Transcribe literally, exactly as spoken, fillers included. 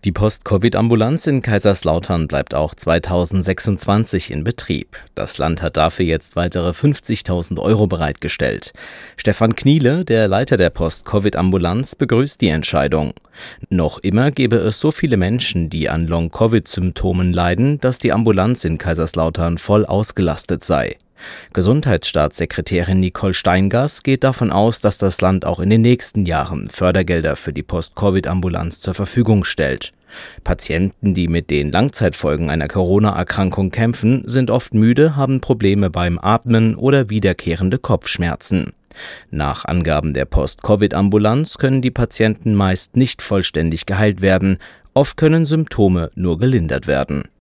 Die Post-Covid-Ambulanz in Kaiserslautern bleibt auch zweitausendsechsundzwanzig in Betrieb. Das Land hat dafür jetzt weitere fünfzigtausend Euro bereitgestellt. Stefan Kniele, der Leiter der Post-Covid-Ambulanz, begrüßt die Entscheidung. Noch immer gäbe es so viele Menschen, die an Long-Covid-Symptomen leiden, dass die Ambulanz in Kaiserslautern voll ausgelastet sei. Gesundheitsstaatssekretärin Nicole Steingass geht davon aus, dass das Land auch in den nächsten Jahren Fördergelder für die Post-Covid-Ambulanz zur Verfügung stellt. Patienten, die mit den Langzeitfolgen einer Corona-Erkrankung kämpfen, sind oft müde, haben Probleme beim Atmen oder wiederkehrende Kopfschmerzen. Nach Angaben der Post-Covid-Ambulanz können die Patienten meist nicht vollständig geheilt werden. Oft können Symptome nur gelindert werden.